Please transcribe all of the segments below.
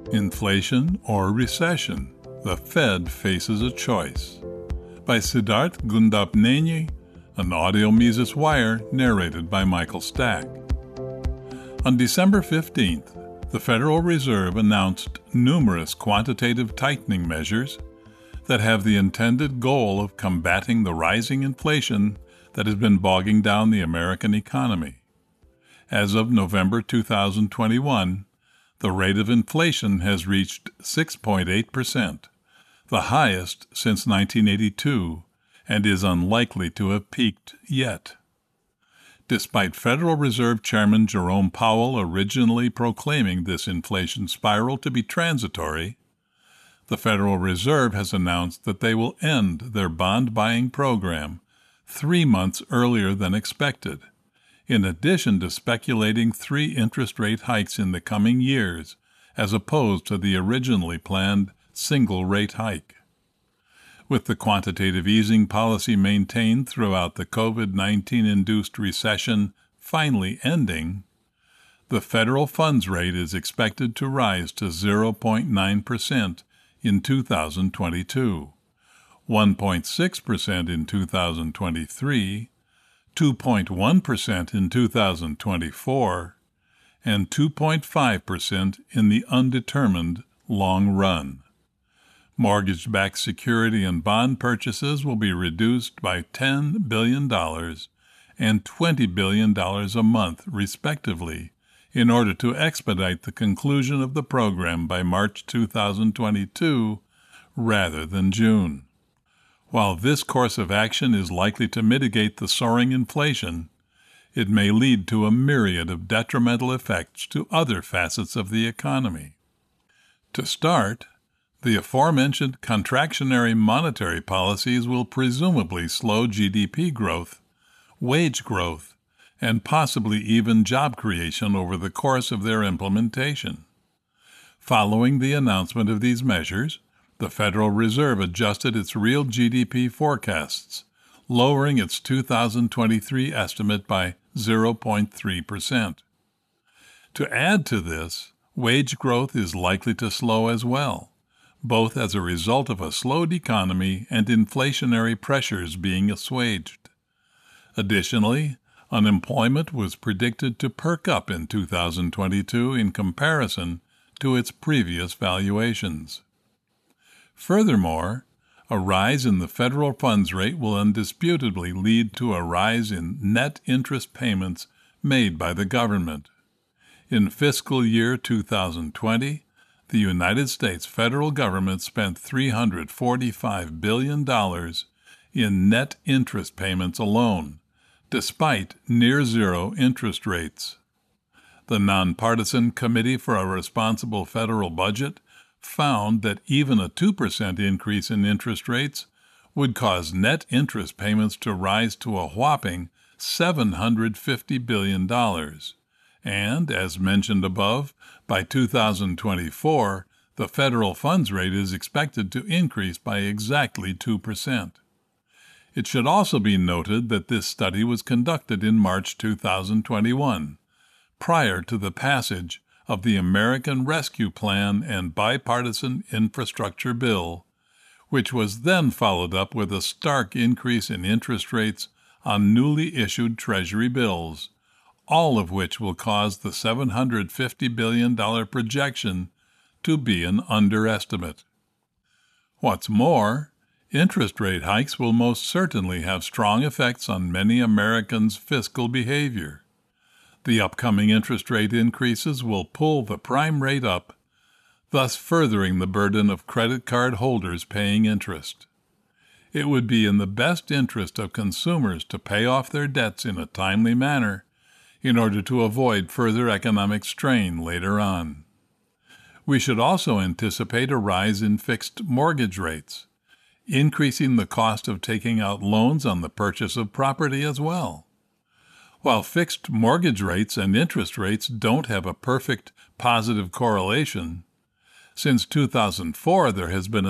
Inflation or Recession? The Fed Faces a Choice. By Siddharth Gundapneini, an audio Mises Wire narrated by Michael Stack. On December 15th, the Federal Reserve announced numerous quantitative tightening measures that have the intended goal of combating the rising inflation that has been bogging down the American economy. As of November 2021, the rate of inflation has reached 6.8%, the highest since 1982, and is unlikely to have peaked yet. Despite Federal Reserve Chairman Jerome Powell originally proclaiming this inflation spiral to be transitory, the Federal Reserve has announced that they will end their bond buying program 3 months earlier than expected, in addition to speculating 3 interest rate hikes in the coming years, as opposed to the originally planned single rate hike. With the quantitative easing policy maintained throughout the COVID-19-induced recession finally ending, the federal funds rate is expected to rise to 0.9% in 2022, 1.6% in 2023, 2.1% in 2024, and 2.5% in the undetermined long run. Mortgage-backed security and bond purchases will be reduced by $10 billion and $20 billion a month, respectively, in order to expedite the conclusion of the program by March 2022 rather than June. While this course of action is likely to mitigate the soaring inflation, it may lead to a myriad of detrimental effects to other facets of the economy. To start, the aforementioned contractionary monetary policies will presumably slow GDP growth, wage growth, and possibly even job creation over the course of their implementation. Following the announcement of these measures, the Federal Reserve adjusted its real GDP forecasts, lowering its 2023 estimate by 0.3%. To add to this, wage growth is likely to slow as well, both as a result of a slowed economy and inflationary pressures being assuaged. Additionally, unemployment was predicted to perk up in 2022 in comparison to its previous valuations. Furthermore, a rise in the federal funds rate will indisputably lead to a rise in net interest payments made by the government. In fiscal year 2020, the United States federal government spent $345 billion in net interest payments alone, despite near-zero interest rates. The Nonpartisan Committee for a Responsible Federal Budget found that even a 2% increase in interest rates would cause net interest payments to rise to a whopping $750 billion. And, as mentioned above, by 2024, the federal funds rate is expected to increase by exactly 2%. It should also be noted that this study was conducted in March 2021, prior to the passage of the American Rescue Plan and Bipartisan Infrastructure Bill, which was then followed up with a stark increase in interest rates on newly issued Treasury bills, all of which will cause the $750 billion projection to be an underestimate. What's more, interest rate hikes will most certainly have strong effects on many Americans' fiscal behavior. The upcoming interest rate increases will pull the prime rate up, thus furthering the burden of credit card holders paying interest. It would be in the best interest of consumers to pay off their debts in a timely manner in order to avoid further economic strain later on. We should also anticipate a rise in fixed mortgage rates, increasing the cost of taking out loans on the purchase of property as well. While fixed mortgage rates and interest rates don't have a perfect positive correlation, since 2004 there has been a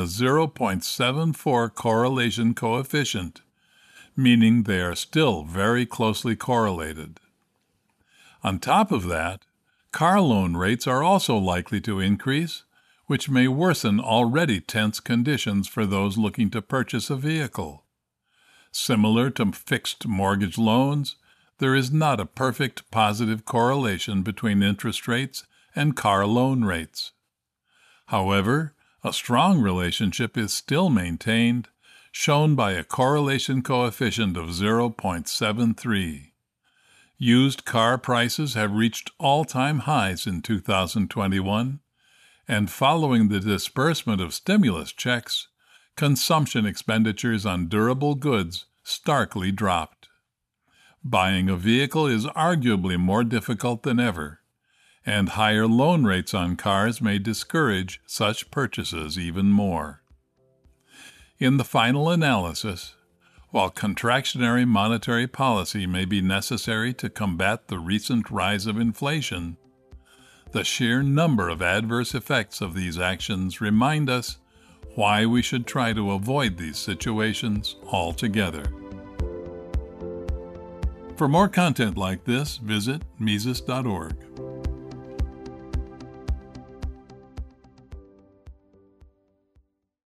0.74 correlation coefficient, meaning they are still very closely correlated. On top of that, car loan rates are also likely to increase, which may worsen already tense conditions for those looking to purchase a vehicle. Similar to fixed mortgage loans, there is not a perfect positive correlation between interest rates and car loan rates. However, a strong relationship is still maintained, shown by a correlation coefficient of 0.73. Used car prices have reached all-time highs in 2021, and following the disbursement of stimulus checks, consumption expenditures on durable goods starkly dropped. Buying a vehicle is arguably more difficult than ever, and higher loan rates on cars may discourage such purchases even more. In the final analysis, while contractionary monetary policy may be necessary to combat the recent rise of inflation, the sheer number of adverse effects of these actions remind us why we should try to avoid these situations altogether. For more content like this, visit Mises.org.